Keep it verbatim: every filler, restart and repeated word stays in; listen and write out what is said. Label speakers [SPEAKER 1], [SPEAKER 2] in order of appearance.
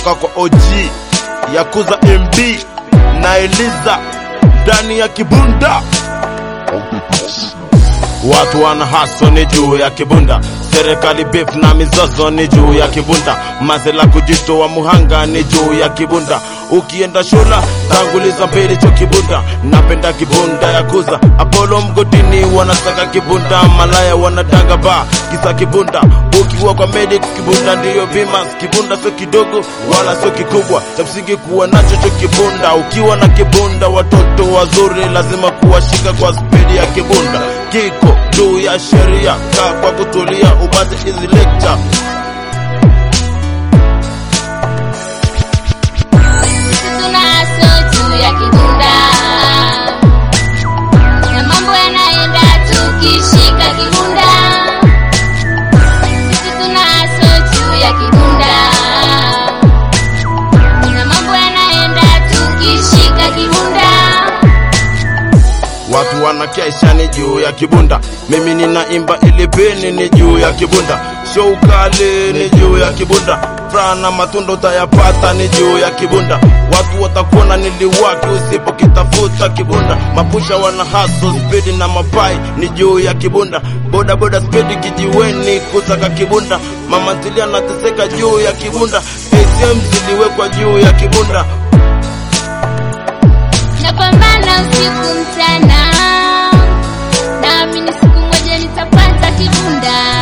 [SPEAKER 1] kutoka kwa O G Yakuza M B na Eliza ndani ya Kibunda. Watu wana haso ni juu ya Kibunda, serikali beef na mizozo ni juu ya Kibunda, mazela kujitoa muhanga ni juu ya Kibunda. Ukienda shula tanguliza mbele cho Kibunda, napenda Kibunda Yakuza. Apollo mgodini wanasaka Kibunda, malaya wanatanga ba kisa Kibunda. Ukiwa kwa medic Kibunda ndiyo bima, Kibunda sio kidogo wala sio kikubwa, cha msingi kuwa nacho cho Kibunda. Ukiwa na Kibunda watoto wazuri lazima kuwashika kwa speed ya Kibunda. Kiko juu ya sheria, kaa kwa kutulia upate hizi lecture.
[SPEAKER 2] Ya Kibunda na mambo yanaenda tukishika Kibunda. Sisi tuna soju ya Kibunda na mambo yanaenda tukishika Kibunda.
[SPEAKER 1] Watu wanakesha ni juu ya Kibunda, mimi ninaimba ili beni ni juu ya Kibunda. Show kali ni juu ya Kibunda, frana matunda utayapata ni juu ya Kibunda. Watu watakuona niliwaki usipokitafuta Kibunda. Mapusha wana hustle speed na mapai ni juu ya Kibunda. Boda boda speed kijiweni kusaka Kibunda. Mama ntilia nateseka juu ya Kibunda. A T M ziliwekwa juu ya Kibunda.
[SPEAKER 2] Napambana usiku mchana, naamini siku moja nitapata Kibunda.